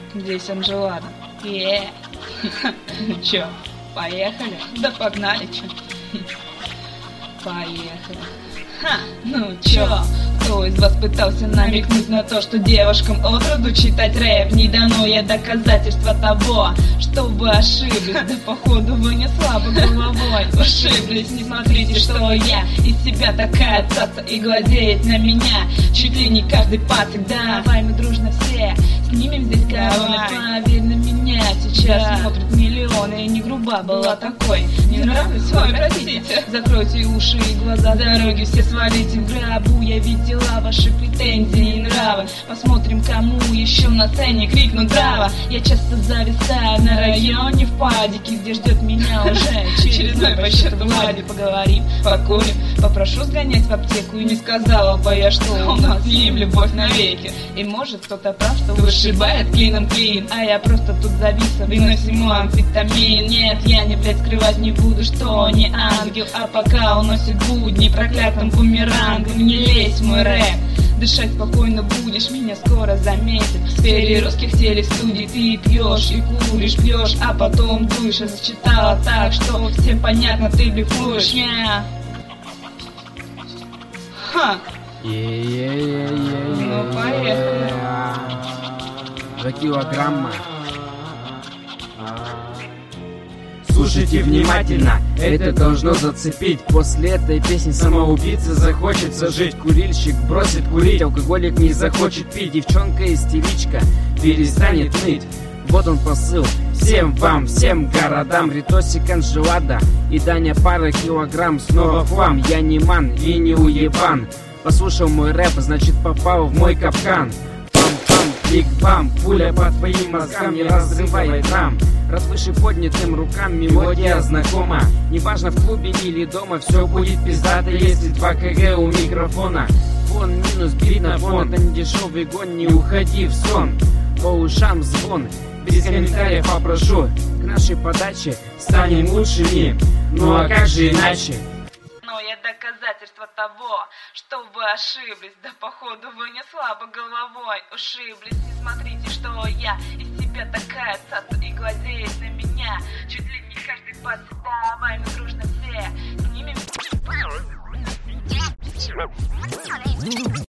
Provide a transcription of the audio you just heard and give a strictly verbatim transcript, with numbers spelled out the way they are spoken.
Здесь Анжелада. Е, ну чё, поехали? Да погнали, чё. Поехали. Ха, ну чё, кто из вас пытался намекнуть на то, что девушкам отроду читать рэп не дано? Я доказательство того, что вы ошиблись. Да походу вы не слабо головой ошиблись. Не смотрите, что я из себя такая цаца и глазеет на меня чуть ли не каждый пацик. Давай мы дружно все снимем здесь короны. Поверь на меня, сейчас да. Смотрят миллионы. И не груба была такой. Не нравлюсь? Ой, простите. Закройте уши и глаза, дороги все свалите в гробу. Я видела ваши претензии и нравы. Посмотрим, кому еще на сцене крикнут браво. Я часто зависаю на районе в падике, где ждет меня уже очередной по счету Влади. Поговорим, покурим, попрошу сгонять в аптеку. И не сказала бы я, что у нас с ним любовь навеки. И может кто-то прав, что вышибает клином клин, а я просто тут зависла, выносиму амфетамин. Нет, я не, блядь, скрывать не буду, что не ангел, а пока уносит будни проклятым бумерангом. Не лезь в мой рэп, дышать спокойно будешь, меня скоро заметят. В сфере русских телестудий ты пьешь и куришь, пьешь, а потом дуешь. Я зачитала так, что всем понятно, ты блефуешь. Yeah. Ха. Ну, поехали. За килограмма. Слушайте внимательно, это должно зацепить. После этой песни самоубийца захочется жить. Курильщик бросит курить, алкоголик не захочет пить. Девчонка истеричка перестанет ныть. Вот он посыл всем вам, всем городам. Ритосик, Анжелада и Даня пара килограмм. Снова флам, я не ман и не уебан. Послушал мой рэп, значит попал в мой капкан. Биг-бам, пуля по твоим мозгам не разрывает нам. Раз выше поднятым рукам мелодия знакома. Неважно в клубе или дома, все будет пиздато, если два кг у микрофона. Фон минус, бери на фон, это не дешевый гон, не уходи в сон. По ушам звон, без комментариев попрошу. К нашей подаче станем лучшими, ну а как же иначе? Я доказательство того, что вы ошиблись. Да походу вы не слабо головой ушиблись. Не смотрите, что я из себя такая цаца и глазеет на меня чуть ли не каждый пацан. Давай мы дружно все снимем.